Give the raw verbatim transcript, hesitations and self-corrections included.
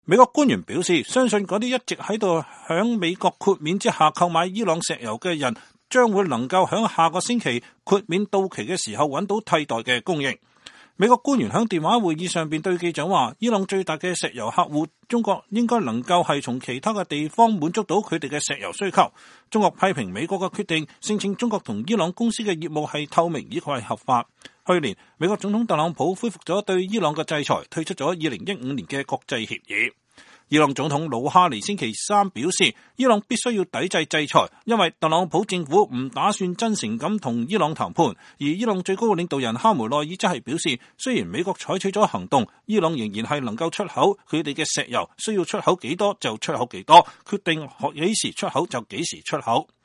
美國官員表示，相信嗰啲一直喺度響美國豁免之下購買伊朗石油嘅人，將會能夠響下個星期豁免到期嘅時候揾到替代嘅供應。美國官員響電話會議上邊對記者話，伊朗最大嘅石油客戶中國應該能夠係從其他嘅地方滿足到佢哋嘅石油需求。中國批評美國嘅決定，聲稱中國同伊朗公司嘅業務係透明以及係合法。去年，美國總統特朗普恢復咗對伊朗嘅制裁，退出咗二零一五年嘅國際協議。伊朗總統魯哈尼星期三表示，伊朗必須要抵制制裁，因為特朗普政府唔打算真誠咁同伊朗談判。而伊朗最高領導人哈梅內爾則係表示，雖然美國採取咗行動，伊朗仍然係能夠出口佢哋嘅石油，需要出口幾多就出口幾多，決定幾時出口就幾時出口。